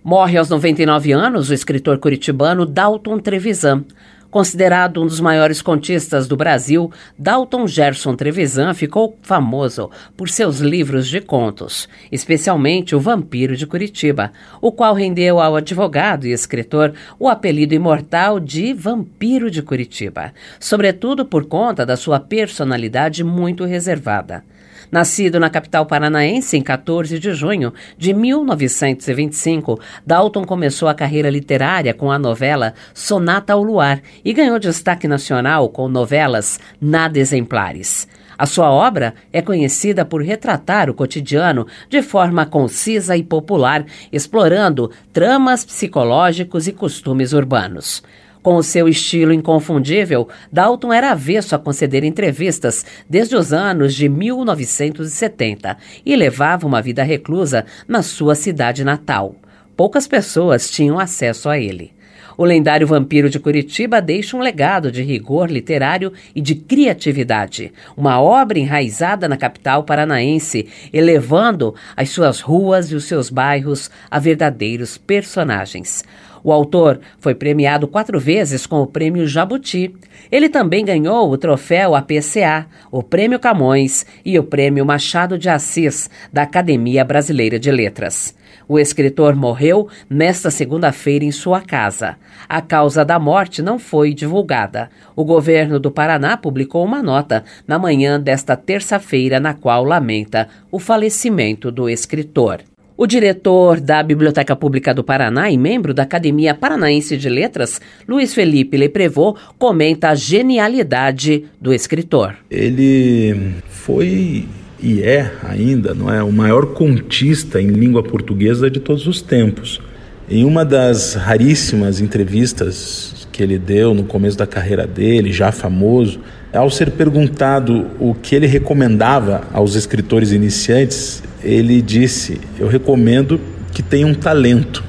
Morre aos 99 anos o escritor curitibano Dalton Trevisan. Considerado um dos maiores contistas do Brasil, Dalton Gerson Trevisan ficou famoso por seus livros de contos, especialmente O Vampiro de Curitiba, o qual rendeu ao advogado e escritor o apelido imortal de Vampiro de Curitiba, sobretudo por conta da sua personalidade muito reservada. Nascido na capital paranaense em 14 de junho de 1925, Dalton começou a carreira literária com a novela Sonata ao Luar e ganhou destaque nacional com novelas Nada Exemplares. A sua obra é conhecida por retratar o cotidiano de forma concisa e popular, explorando tramas psicológicos e costumes urbanos. Com o seu estilo inconfundível, Dalton era avesso a conceder entrevistas desde os anos de 1970 e levava uma vida reclusa na sua cidade natal. Poucas pessoas tinham acesso a ele. O lendário Vampiro de Curitiba deixa um legado de rigor literário e de criatividade, uma obra enraizada na capital paranaense, elevando as suas ruas e os seus bairros a verdadeiros personagens. O autor foi premiado 4 vezes com o Prêmio Jabuti. Ele também ganhou o troféu APCA, o Prêmio Camões e o Prêmio Machado de Assis, da Academia Brasileira de Letras. O escritor morreu nesta segunda-feira em sua casa. A causa da morte não foi divulgada. O governo do Paraná publicou uma nota na manhã desta terça-feira, na qual lamenta o falecimento do escritor. O diretor da Biblioteca Pública do Paraná e membro da Academia Paranaense de Letras, Luiz Felipe Leprevot, comenta a genialidade do escritor. Ele foi e é ainda, não é, o maior contista em língua portuguesa de todos os tempos. Em uma das raríssimas entrevistas que ele deu no começo da carreira dele, já famoso, ao ser perguntado o que ele recomendava aos escritores iniciantes, ele disse: eu recomendo que tenham talento.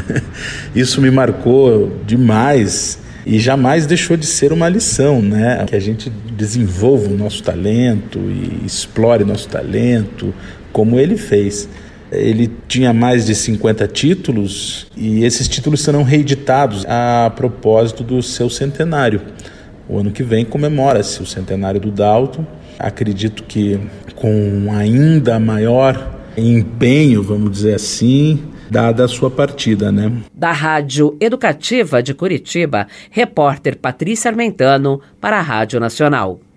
Isso me marcou demais e jamais deixou de ser uma lição, né? Que a gente desenvolva o nosso talento e explore nosso talento, como ele fez. Ele tinha mais de 50 títulos e esses títulos serão reeditados a propósito do seu centenário. O ano que vem comemora-se o centenário do Dalton. Acredito que com ainda maior empenho, vamos dizer assim, dada a sua partida, né? Da Rádio Educativa de Curitiba, repórter Patrícia Armentano para a Rádio Nacional.